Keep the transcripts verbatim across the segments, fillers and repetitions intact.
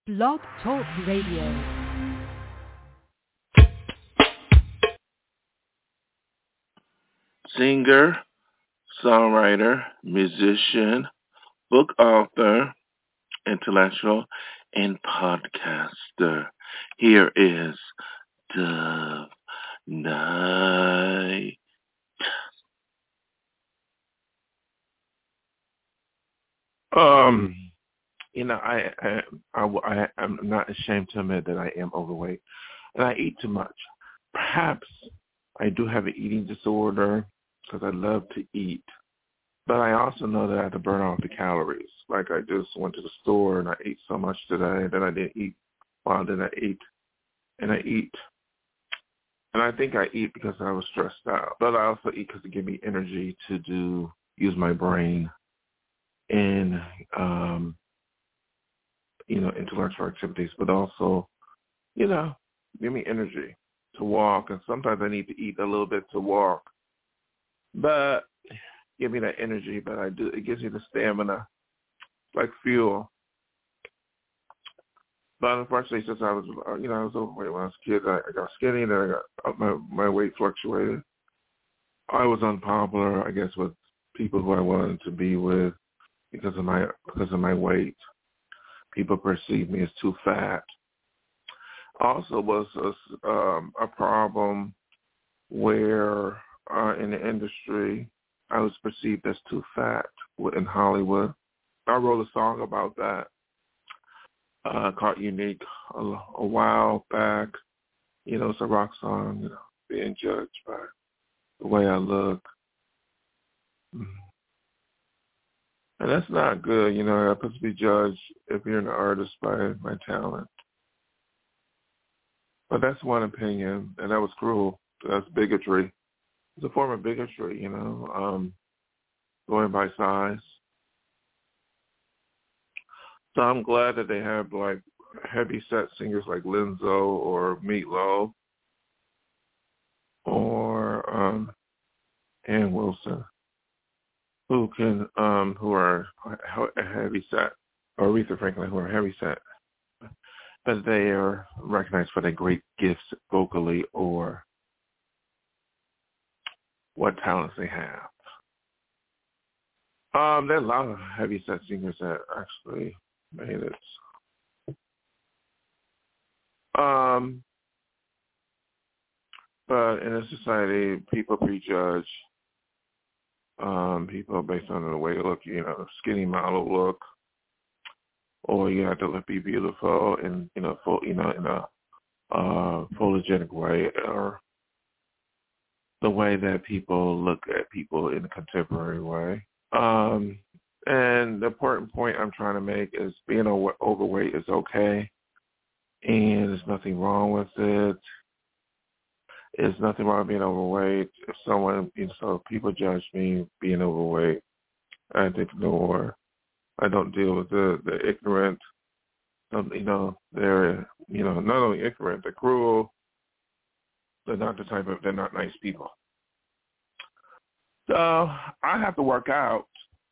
Blog Talk Radio. Singer, songwriter, musician, book author, intellectual, and podcaster. Here is Dove Night. Um, you know, I, I, I, I, I'm not ashamed to admit that I am overweight, and I eat too much. Perhaps I do have an eating disorder because I love to eat, but I also know that I have to burn off the calories. Like I just went to the store and I ate so much today that I didn't eat. Well, then I ate, and I eat. And I think I eat because I was stressed out, but I also eat because it gives me energy to do, use my brain in, um, you know, intellectual activities, but also, you know, give me energy to walk. And sometimes I need to eat a little bit to walk, but give me that energy. But I do, it gives me the stamina, like fuel. But unfortunately, since I was, you know, I was overweight when I was a kid, I, I got skinny, and then I got my my weight fluctuated. I was unpopular, I guess, with people who I wanted to be with because of my because of my weight. People perceived me as too fat. Also, was a, um, a problem where uh, in the industry I was perceived as too fat in Hollywood. I wrote a song about that. Uh, called Unique a, a while back. You know, it's a rock song, you know, being judged by the way I look. And that's not good, you know, I'm supposed to be judged if you're an artist by my talent. But that's one opinion, and that was cruel. That's bigotry. It's a form of bigotry, you know, um, going by size. So I'm glad that they have like heavy set singers like Lizzo or Meatloaf or um, Ann Wilson who can um, who are heavy set, or Aretha Franklin who are heavy set, but they are recognized for their great gifts vocally or what talents they have. Um, there are a lot of heavy set singers that actually made it. Um, but in a society, people prejudge um, people based on the way they look, you know, skinny model look, or you have to look be beautiful in, you know, full, you know, in a uh, photogenic way, or the way that people look at people in a contemporary way. Um, and the important point I'm trying to make is being over- overweight is okay, and there's nothing wrong with it. There's nothing wrong with being overweight. If someone, you know, so people judge me being overweight, I ignore. I don't deal with the, the ignorant. Um, you know, they're, you know, not only ignorant, they're cruel. They're not the type of, they're not nice people. So I have to work out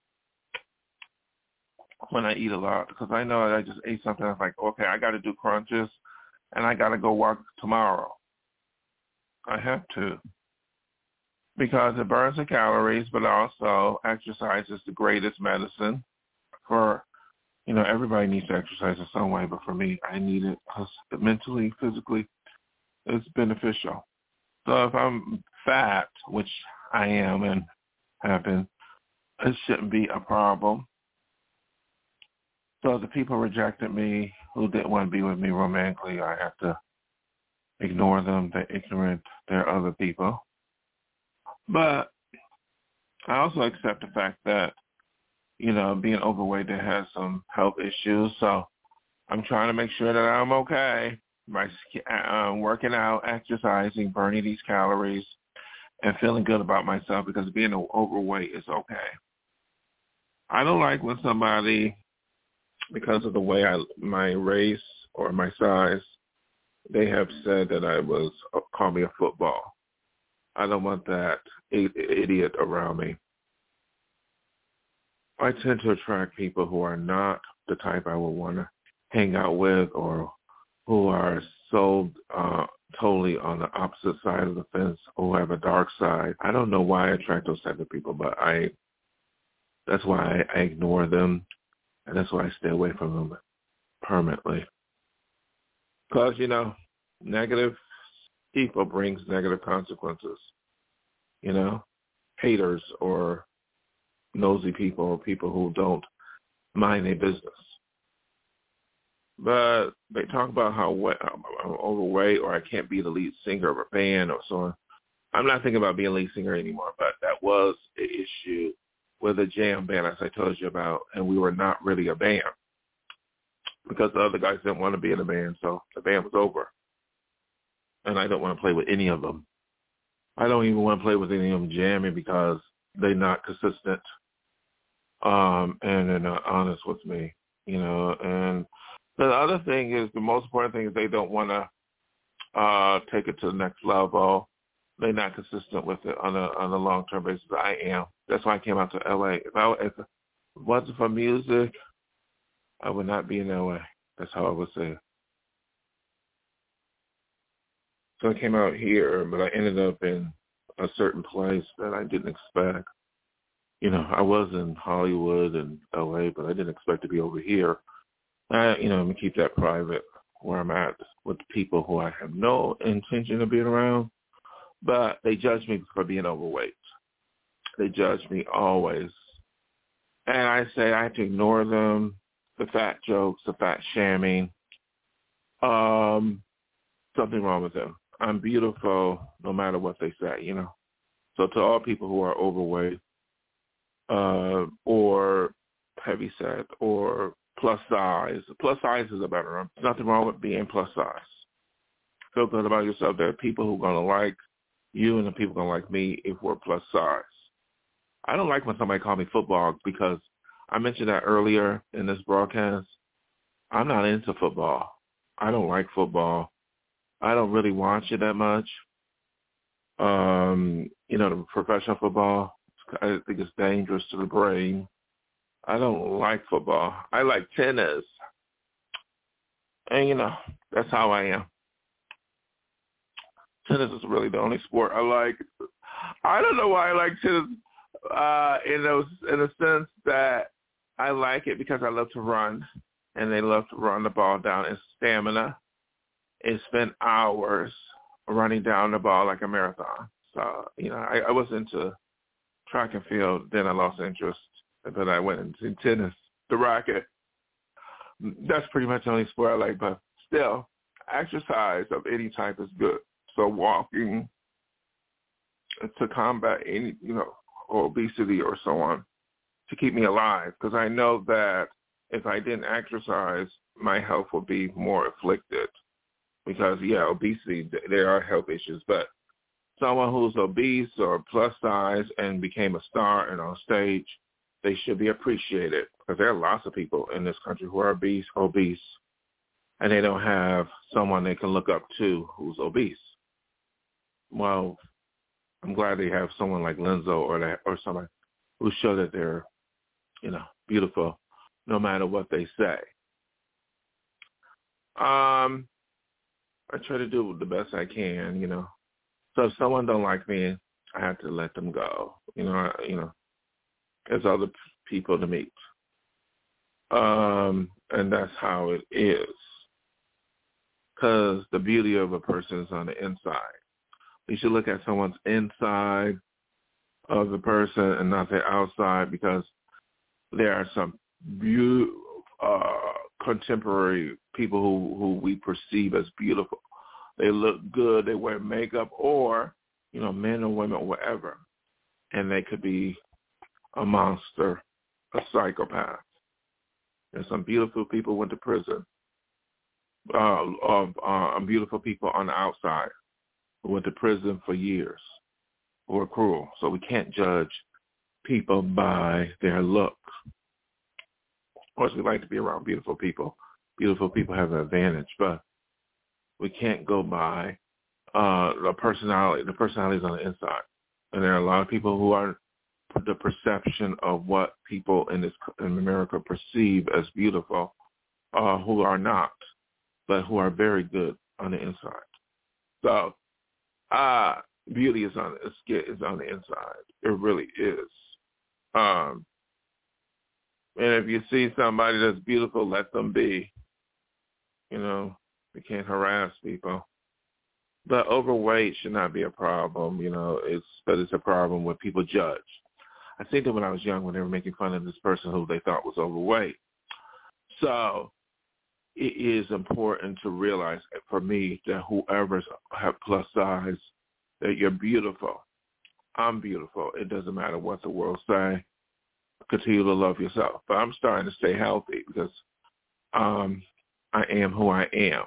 when I eat a lot, because I know I just ate something. I'm like, okay, I got to do crunches, and I got to go walk tomorrow. I have to, because it burns the calories, but also exercise is the greatest medicine for, you know, everybody needs to exercise in some way, but for me, I need it because mentally, physically, it's beneficial. So if I'm fat, which I am and have been, it shouldn't be a problem. So the people rejected me who didn't want to be with me romantically, I have to ignore them. They're ignorant. They're other people. But I also accept the fact that, you know, being overweight, that has some health issues. So I'm trying to make sure that I'm okay by um, working out, exercising, burning these calories, and feeling good about myself, because being overweight is okay. I don't like when somebody, because of the way I, my race or my size, they have said that I was, call me a football. I don't want that idiot around me. I tend to attract people who are not the type I would want to hang out with or who are so uh, totally on the opposite side of the fence or have a dark side. I don't know why I attract those type of people, but I that's why I, I ignore them, and that's why I stay away from them permanently. Because, you know, negative people brings negative consequences, you know, haters or nosy people or people who don't mind their business. But they talk about how I'm overweight or I can't be the lead singer of a band or so on. I'm not thinking about being a lead singer anymore, but that was an issue with a jam band, as I told you about, and we were not really a band because the other guys didn't want to be in a band, so the band was over. And I don't want to play with any of them. I don't even want to play with any of them jamming because they're not consistent um, and they're not honest with me, you know. And the other thing is, the most important thing is they don't want to uh, take it to the next level. They're not consistent with it on a on a long-term basis. I am. That's why I came out to L A. If, I, if it wasn't for music, I would not be in L A. That's how I would say it. So I came out here, but I ended up in a certain place that I didn't expect. You know, I was in Hollywood and L A, but I didn't expect to be over here. I, you know, I'm going to keep that private where I'm at with people who I have no intention of being around, but they judge me for being overweight. They judge me always. And I say I have to ignore them, the fat jokes, the fat shaming. Um, something wrong with them. I'm beautiful no matter what they say, you know. So to all people who are overweight uh, or heavy set or plus size, plus size is a better one. There's nothing wrong with being plus size. Feel good about yourself. There are people who are going to like you and the people going to like me if we're plus size. I don't like when somebody calls me football because I mentioned that earlier in this broadcast. I'm not into football. I don't like football. I don't really watch it that much. Um, you know, the professional football, I think it's dangerous to the brain. I don't like football. I like tennis. And, you know, that's how I am. Tennis is really the only sport I like. I don't know why I like tennis uh, in those in the sense that I like it because I love to run, and they love to run the ball down. It's stamina. It's spent hours running down the ball like a marathon. So, you know, I, I was into track and field. Then I lost interest. But I went into tennis, the racket. That's pretty much the only sport I like. But still, exercise of any type is good. So walking to combat any, you know, obesity or so on, to keep me alive. Because I know that if I didn't exercise, my health would be more afflicted. Because, yeah, obesity, there are health issues. But someone who's obese or plus size and became a star and on stage, they should be appreciated. Because there are lots of people in this country who are obese, obese, and they don't have someone they can look up to who's obese. Well, I'm glad they have someone like Lizzo or that, or somebody who show that they're, you know, beautiful no matter what they say. Um... I try to do the best I can, you know. So if someone don't like me, I have to let them go. You know, I, you know, there's other people to meet. Um, and that's how it is. Because the beauty of a person is on the inside. You should look at someone's inside of the person and not their outside, because there are some beautiful, uh, contemporary people who, who we perceive as beautiful. They look good. They wear makeup, or, you know, men or women, whatever. And they could be a monster, a psychopath. There's some beautiful people who went to prison. Uh, of uh, beautiful people on the outside who went to prison for years, who were cruel. So we can't judge people by their look. Of course, we like to be around beautiful people. Beautiful people have an advantage, but we can't go by uh, the personality. The personality is on the inside, and there are a lot of people who are the perception of what people in this in America perceive as beautiful uh, who are not, but who are very good on the inside. So, uh, beauty is on is on the inside. It really is. Um, and if you see somebody that's beautiful, let them be. You know, we can't harass people. But overweight should not be a problem. You know, it's but it's a problem when people judge. I think that when I was young, when they were making fun of this person who they thought was overweight. So it is important to realize, for me, that whoever's have plus size, that you're beautiful. I'm beautiful. It doesn't matter what the world say. Continue to love yourself. But I'm starting to stay healthy because um, I am who I am.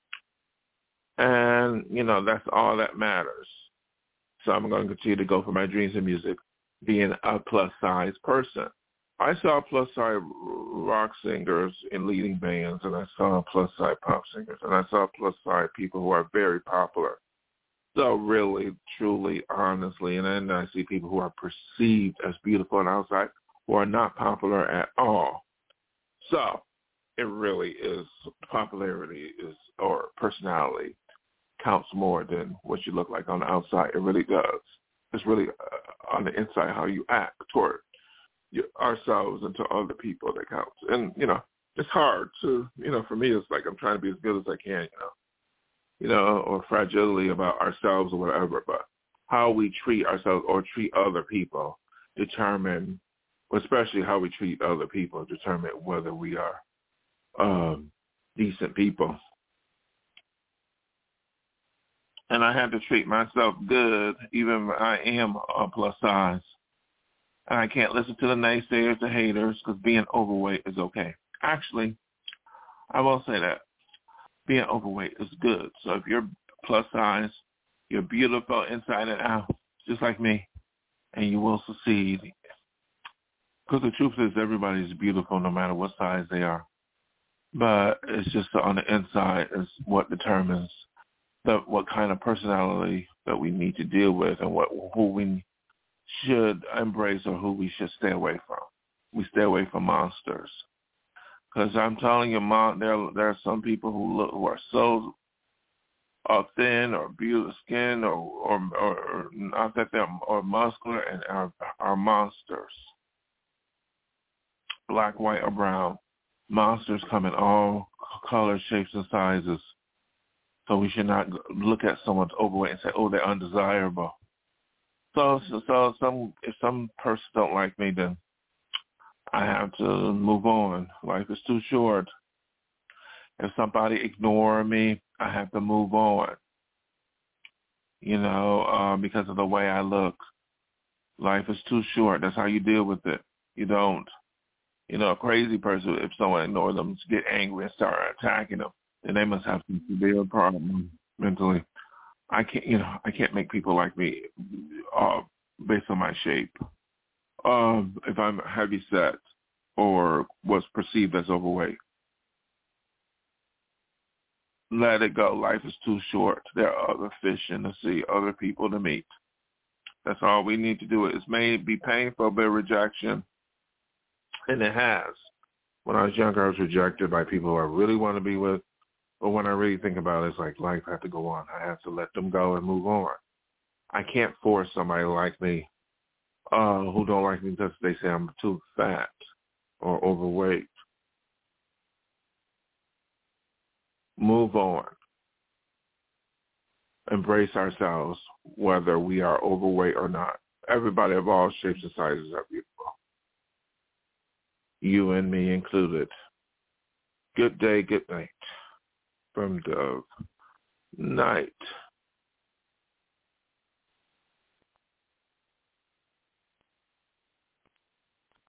And, you know, that's all that matters. So I'm going to continue to go for my dreams in music, being a plus-size person. I saw plus-size rock singers in leading bands, and I saw plus-size pop singers, and I saw plus-size people who are very popular. So really, truly, honestly, and then I see people who are perceived as beautiful on the outside who are not popular at all. So it really is, popularity is, or personality counts more than what you look like on the outside. It really does. It's really uh, on the inside how you act toward you, ourselves and to other people that counts. And, you know, it's hard to, you know, for me, it's like I'm trying to be as good as I can, you know, you know, or fragility about ourselves or whatever. But how we treat ourselves or treat other people determine, especially how we treat other people, determine whether we are um, decent people. And I had to treat myself good, even if I am a plus size. And I can't listen to the naysayers, the haters, because being overweight is okay. Actually, I won't say that. Being overweight is good. So if you're plus size, you're beautiful inside and out, just like me, and you will succeed. Because the truth is everybody's beautiful no matter what size they are. But it's just on the inside is what determines the, what kind of personality that we need to deal with and what who we should embrace or who we should stay away from. We stay away from monsters. Because I'm telling you, mon- there, there are some people who look who are so uh, thin or beautiful skin or, or, or not that they're or muscular and are, are monsters. Black, white, or brown. Monsters come in all colors, shapes, and sizes. So we should not look at someone's overweight and say, "Oh, they're undesirable." So, so, so some if some person don't like me, then I have to move on. Life is too short. If somebody ignore me, I have to move on. You know, uh, because of the way I look. Life is too short. That's how you deal with it. You don't. You know, a crazy person, if someone ignores them, get angry and start attacking them, then they must have some severe problem mentally. I can't, you know, I can't make people like me uh, based on my shape. Um, if I'm heavy set or was perceived as overweight, let it go. Life is too short. There are other fish in the sea, other people to meet. That's all we need to do. It may be painful, but rejection, and it has. When I was younger, I was rejected by people who I really want to be with. But when I really think about it, it's like life has to go on. I have to let them go and move on. I can't force somebody like me uh, who don't like me because they say I'm too fat or overweight. Move on. Embrace ourselves, whether we are overweight or not. Everybody of all shapes and sizes are beautiful. You and me included. Good day, good night. From Dove. Night.